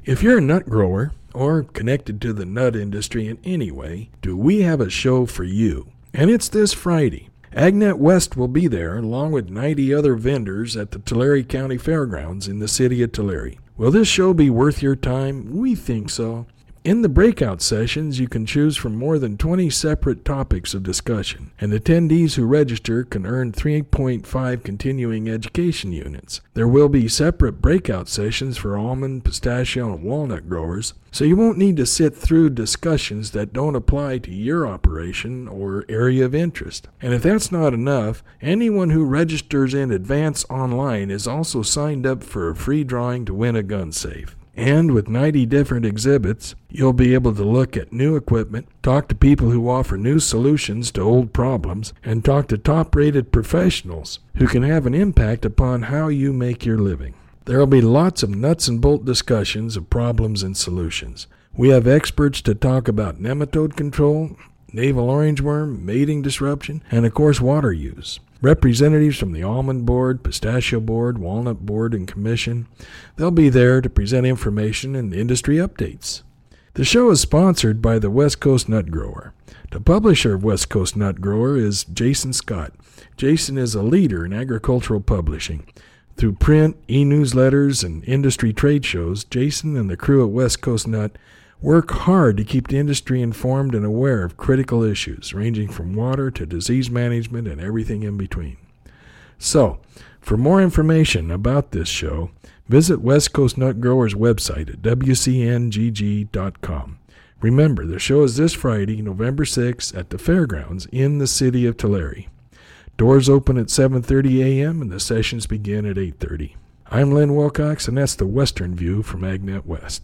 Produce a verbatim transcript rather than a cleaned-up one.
If you're a nut grower or connected to the nut industry in any way, do we have a show for you? And it's this Friday. AgNet West will be there along with ninety other vendors at the Tulare County Fairgrounds in the city of Tulare. Will this show be worth your time? We think so. In the breakout sessions, you can choose from more than twenty separate topics of discussion, and attendees who register can earn three point five continuing education units. There will be separate breakout sessions for almond, pistachio, and walnut growers, so you won't need to sit through discussions that don't apply to your operation or area of interest. And if that's not enough, anyone who registers in advance online is also signed up for a free drawing to win a gun safe. And with ninety different exhibits, you'll be able to look at new equipment, talk to people who offer new solutions to old problems, and talk to top-rated professionals who can have an impact upon how you make your living. There will be lots of nuts and bolt discussions of problems and solutions. We have experts to talk about nematode control, navel orangeworm, mating disruption, and of course water use. Representatives from the Almond Board, Pistachio Board, Walnut Board, and Commission, they'll be there to present information and industry updates. The show is sponsored by the West Coast Nut Grower. The publisher of West Coast Nut Grower is Jason Scott. Jason is a leader in agricultural publishing. Through print, e-newsletters, and industry trade shows, Jason and the crew at West Coast Nut work hard to keep the industry informed and aware of critical issues, ranging from water to disease management and everything in between. So, for more information about this show, visit West Coast Nut Grower's website at w c n g g dot com. Remember, the show is this Friday, November sixth, at the Fairgrounds in the city of Tulare. Doors open at seven thirty a.m. and the sessions begin at eight thirty. I'm Len Wilcox, and that's the Western View from AgNet West.